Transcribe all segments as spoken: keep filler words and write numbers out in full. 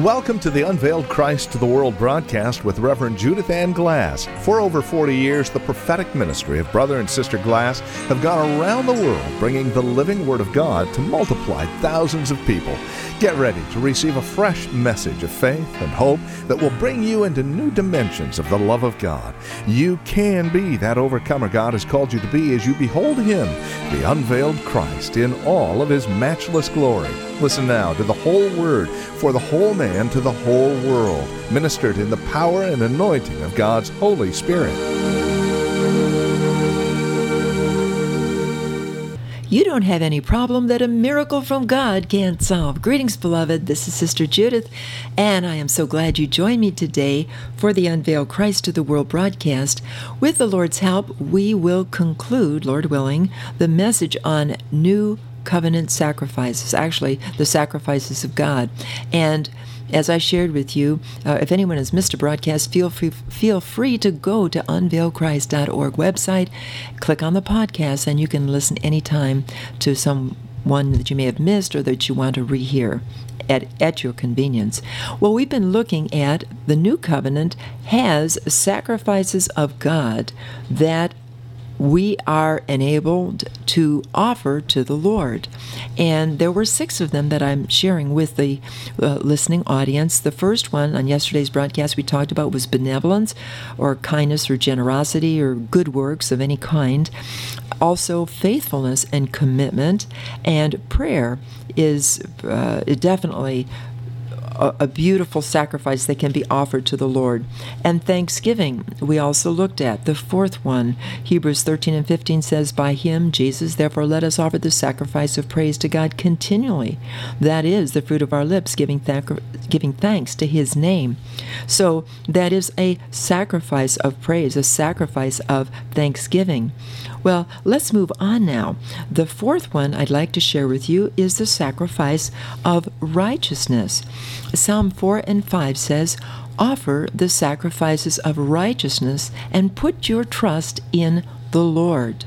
Welcome to the Unveiled Christ to the World broadcast with Reverend Judith Ann Glass. For over forty years, the prophetic ministry of Brother and Sister Glass have gone around the world bringing the living Word of God to multiply thousands of people. Get ready to receive a fresh message of faith and hope that will bring you into new dimensions of the love of God. You can be that overcomer God has called you to be as you behold Him, the unveiled Christ, in all of His matchless glory. Listen now to the whole Word for the whole man to the whole world, ministered in the power and anointing of God's Holy Spirit. You don't have any problem that a miracle from God can't solve. Greetings, beloved. This is Sister Judith, and I am so glad you joined me today for the Unveil Christ to the World broadcast. With the Lord's help, we will conclude, Lord willing, the message on new covenant sacrifices, actually the sacrifices of God. And as I shared with you, uh, if anyone has missed a broadcast, feel free, feel free to go to unveil christ dot org website, click on the podcast, and you can listen anytime to someone that you may have missed or that you want to rehear at, at your convenience. Well, we've been looking at the new covenant has sacrifices of God that we are enabled to offer to the Lord. And there were six of them that I'm sharing with the uh, listening audience. The first one on yesterday's broadcast we talked about was benevolence, or kindness, or generosity, or good works of any kind. Also, faithfulness and commitment. And prayer is uh, definitely a beautiful sacrifice that can be offered to the Lord. And thanksgiving, we also looked at. The fourth one, Hebrews thirteen and fifteen says, by Him, Jesus, therefore let us offer the sacrifice of praise to God continually. That is the fruit of our lips, giving, thank- giving thanks to His name. So that is a sacrifice of praise, a sacrifice of thanksgiving. Well, let's move on now. The fourth one I'd like to share with you is the sacrifice of righteousness. Psalm four and five says, offer the sacrifices of righteousness and put your trust in the Lord.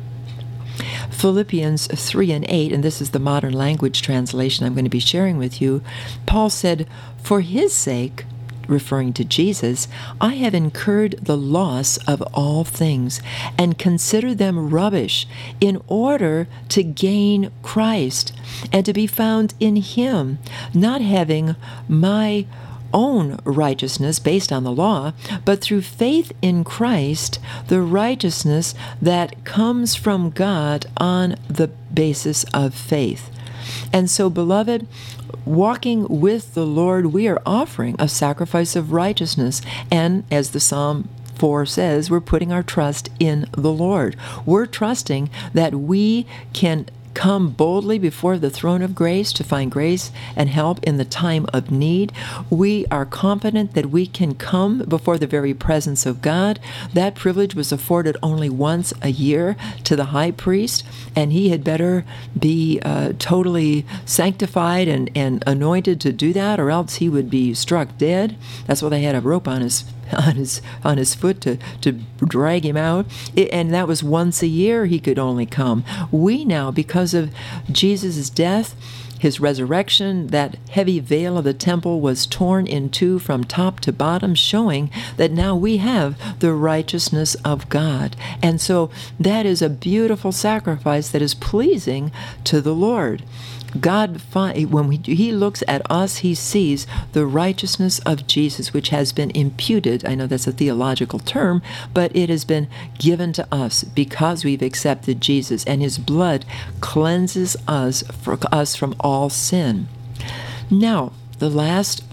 Philippians three and eight, and this is the modern language translation I'm going to be sharing with you, Paul said, for His sake, referring to Jesus, I have incurred the loss of all things and consider them rubbish in order to gain Christ and to be found in Him, not having my own righteousness based on the law, but through faith in Christ, the righteousness that comes from God on the basis of faith. And so, beloved, walking with the Lord, we are offering a sacrifice of righteousness. And as the Psalm four says, we're putting our trust in the Lord. We're trusting that we can come boldly before the throne of grace to find grace and help in the time of need. We are confident that we can come before the very presence of God. That privilege was afforded only once a year to the high priest, and he had better be uh, totally sanctified and, and anointed to do that, or else he would be struck dead. That's why they had a rope on his on his on his foot to, to drag him out. It, and that was once a year he could only come. We now, because of Jesus' death, His resurrection, that heavy veil of the temple was torn in two from top to bottom, showing that now we have the righteousness of God. And so that is a beautiful sacrifice that is pleasing to the Lord. God, when we, He looks at us, He sees the righteousness of Jesus, which has been imputed. I know that's a theological term, but it has been given to us because we've accepted Jesus, and His blood cleanses us, for us from all sin. Now, the last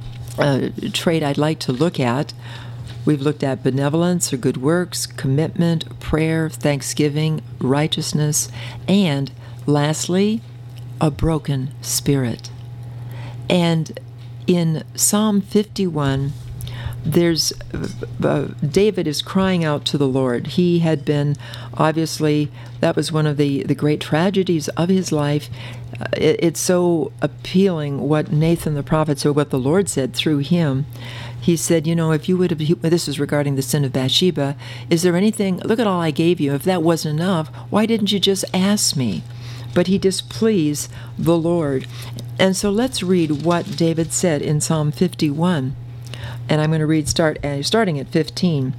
uh, trait I'd like to look at, we've looked at benevolence or good works, commitment, prayer, thanksgiving, righteousness, and lastly, a broken spirit. And in Psalm fifty-one, there's uh, David is crying out to the Lord. He had been, obviously, that was one of the, the great tragedies of his life. Uh, it, it's so appealing what Nathan the prophet, so what the Lord said through him. He said, you know, if you would have, this is regarding the sin of Bathsheba, is there anything, look at all I gave you. If that wasn't enough, why didn't you just ask me? but he displeased the Lord. And so let's read what David said in Psalm fifty-one. And I'm going to read start uh, starting at fifteen.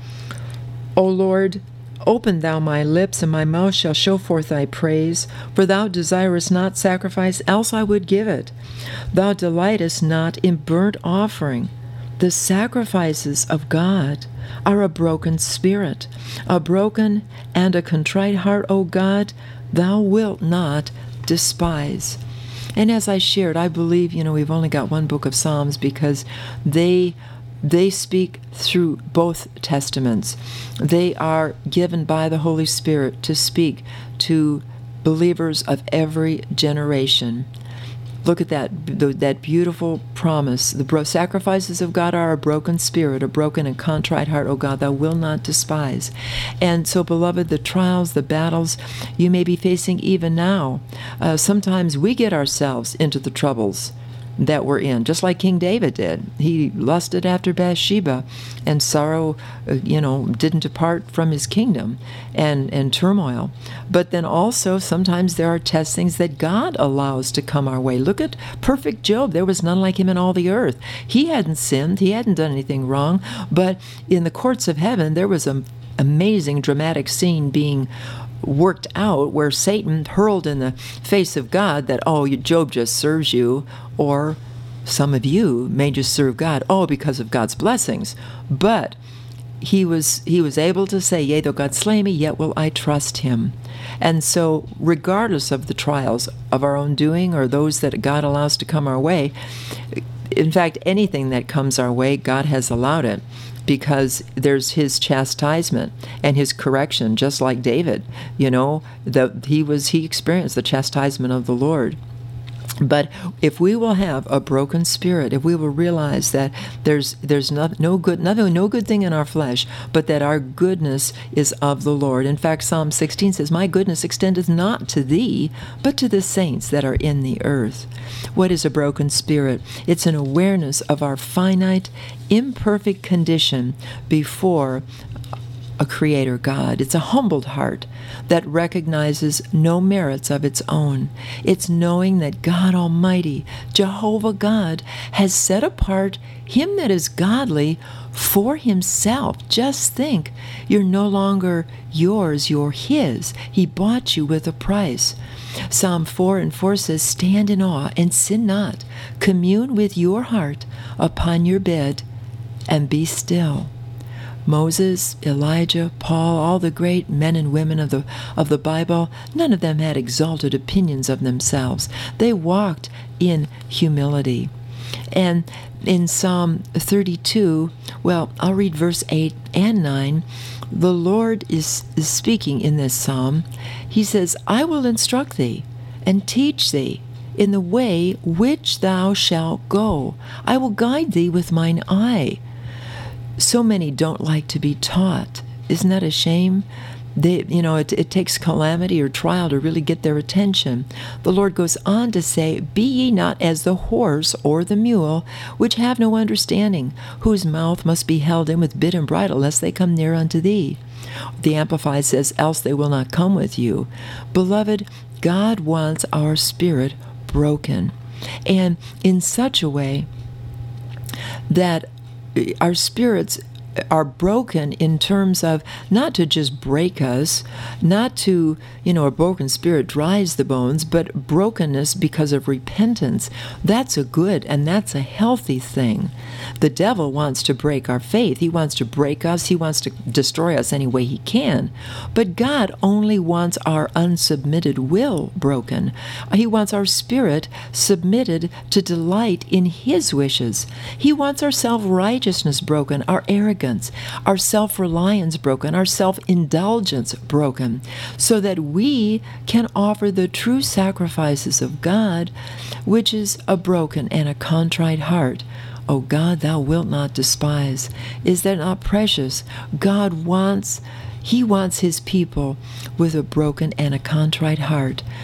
O Lord, open thou my lips, and my mouth shall show forth thy praise. For thou desirest not sacrifice, else I would give it. Thou delightest not in burnt offering. The sacrifices of God are a broken spirit, a broken and a contrite heart, O God, thou wilt not despise. And as I shared, I believe, you know, we've only got one book of Psalms because they They speak through both testaments. They are given by the Holy Spirit to speak to believers of every generation. Look at that, that beautiful promise. The bro- sacrifices of God are a broken spirit, a broken and contrite heart, O God, thou wilt not despise. And so, beloved, the trials, the battles you may be facing even now, uh, sometimes we get ourselves into the troubles that we're in, just like King David did. He lusted after Bathsheba, and sorrow, uh, you know, didn't depart from his kingdom, and, and turmoil. But then also, sometimes there are testings that God allows to come our way. Look at perfect Job. There was none like him in all the earth. He hadn't sinned. He hadn't done anything wrong. But in the courts of heaven, there was an amazing, dramatic scene being worked out where Satan hurled in the face of God that, oh, Job just serves you, or some of you may just serve God, oh, because of God's blessings. But he was he was able to say, yea, though God slay me, yet will I trust him. And so regardless of the trials of our own doing or those that God allows to come our way, in fact, anything that comes our way, God has allowed it, because there's his chastisement and his correction, just like David. You know, the, he was he experienced the chastisement of the Lord. But if we will have a broken spirit, if we will realize that there's there's no, no good nothing, no good thing in our flesh, but that our goodness is of the Lord. In fact, Psalm sixteen says, "My goodness extendeth not to thee, but to the saints that are in the earth." What is a broken spirit? It's an awareness of our finite, imperfect condition before a creator God. It's a humbled heart that recognizes no merits of its own. It's knowing that God Almighty, Jehovah God, has set apart him that is godly for himself. Just think, you're no longer yours, you're his. He bought you with a price. Psalm four and four says, "Stand in awe and sin not. Commune with your heart upon your bed and be still." Moses, Elijah, Paul, all the great men and women of the of the Bible, none of them had exalted opinions of themselves. They walked in humility. And in Psalm thirty-two, well, I'll read verse eight and nine. The Lord is, is speaking in this psalm. He says, "I will instruct thee and teach thee in the way which thou shalt go. I will guide thee with mine eye." So many don't like to be taught. Isn't that a shame? They, you know, it, it takes calamity or trial to really get their attention. The Lord goes on to say, "Be ye not as the horse or the mule, which have no understanding, whose mouth must be held in with bit and bridle, lest they come near unto thee." The Amplified says, "Else they will not come with you." Beloved, God wants our spirit broken, and in such a way that our spirits are broken in terms of not to just break us, not to, you know, a broken spirit dries the bones, but brokenness because of repentance. That's a good and that's a healthy thing. The devil wants to break our faith. He wants to break us. He wants to destroy us any way he can. But God only wants our unsubmitted will broken. He wants our spirit submitted to delight in his wishes. He wants our self-righteousness broken, our arrogance, our self-reliance broken, our self-indulgence broken, so that we can offer the true sacrifices of God, which is a broken and a contrite heart. O God, thou wilt not despise. Is that not precious? God wants, he wants his people with a broken and a contrite heart.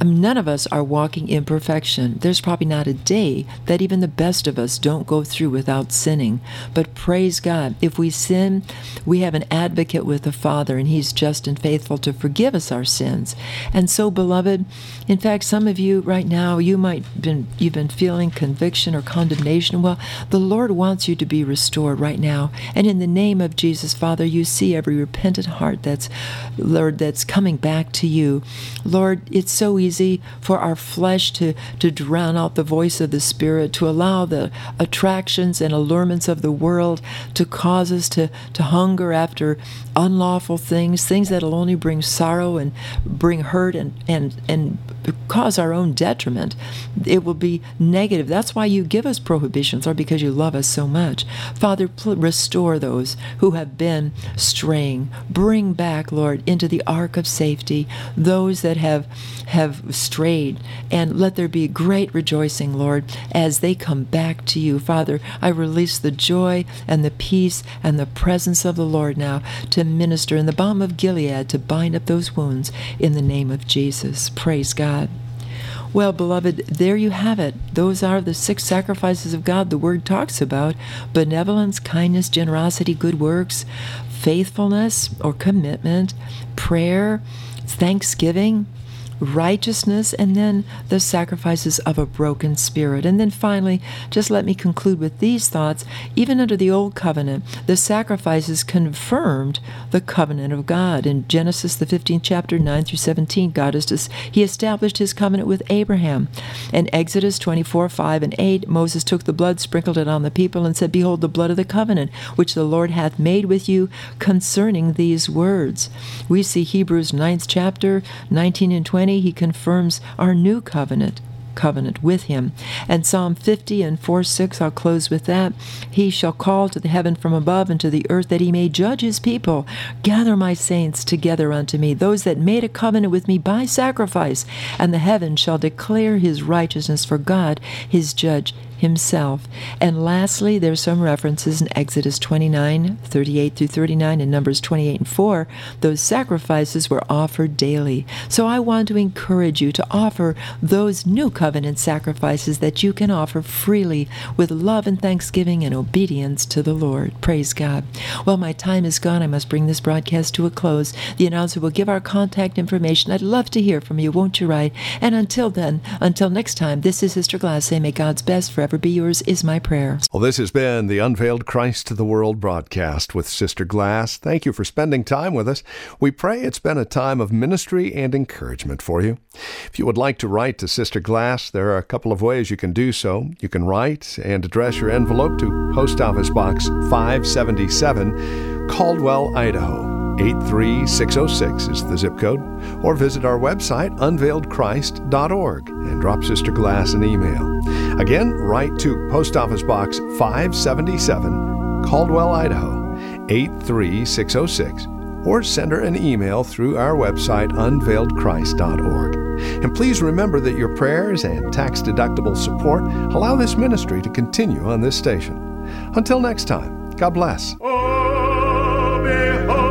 I mean, none of us are walking in perfection. There's probably not a day that even the best of us don't go through without sinning. But praise God, if we sin, we have an advocate with the Father, and He's just and faithful to forgive us our sins. And so, beloved, in fact, some of you right now, you might been you've been feeling conviction or condemnation. Well, the Lord wants you to be restored right now. And in the name of Jesus, Father, you see every repentant heart that's, Lord, that's coming back to you. Lord, it's so easy for our flesh to, to drown out the voice of the Spirit, to allow the attractions and allurements of the world to cause us to, to hunger after unlawful things, things that'll only bring sorrow and bring hurt and, and, and cause our own detriment. It will be negative. That's why you give us prohibitions, or because you love us so much. Father, pl- restore those who have been straying. Bring back, Lord, into the ark of safety those that have have strayed, and let there be great rejoicing, Lord, as they come back to you. Father, I release the joy and the peace and the presence of the Lord now to minister in the balm of Gilead to bind up those wounds in the name of Jesus. Praise God. Well, beloved, there you have it. Those are the six sacrifices of God the Word talks about: benevolence, kindness, generosity, good works, faithfulness or commitment, prayer, thanksgiving, righteousness, and then the sacrifices of a broken spirit. And then finally, just let me conclude with these thoughts. Even under the Old Covenant, the sacrifices confirmed the covenant of God. In Genesis, the fifteenth chapter, nine through seventeen, God is just, He established His covenant with Abraham. In Exodus twenty-four, five and eight, Moses took the blood, sprinkled it on the people, and said, "Behold, the blood of the covenant, which the Lord hath made with you concerning these words." We see Hebrews ninth chapter, nineteen and twenty, He confirms our new covenant covenant with Him. And Psalm fifty and four six, I'll close with that. He shall call to the heaven from above and to the earth, that He may judge His people. Gather my saints together unto me, those that made a covenant with me by sacrifice, and the heaven shall declare His righteousness, for God, His judge Himself. And lastly, there's some references in Exodus twenty-nine, thirty-eight through thirty-nine, and Numbers twenty-eight and four. Those sacrifices were offered daily. So I want to encourage you to offer those new covenant sacrifices that you can offer freely with love and thanksgiving and obedience to the Lord. Praise God. Well, my time is gone. I must bring this broadcast to a close. The announcer will give our contact information. I'd love to hear from you, won't you, write? And until then, until next time, this is Sister Glass saying, may God's best forever be yours is my prayer. Well, this has been the Unveiled Christ to the World broadcast with Sister Glass. Thank you for spending time with us. We pray it's been a time of ministry and encouragement for you. If you would like to write to Sister Glass, there are a couple of ways you can do so. You can write and address your envelope to Post Office Box five seventy-seven, Caldwell, Idaho. eight three six oh six is the zip code, or visit our website, unveiled christ dot org, and drop Sister Glass an email. Again, write to Post Office Box five seventy-seven, Caldwell, Idaho, eight three six oh six, or send her an email through our website, unveiled christ dot org. And please remember that your prayers and tax-deductible support allow this ministry to continue on this station. Until next time, God bless. Oh, behold.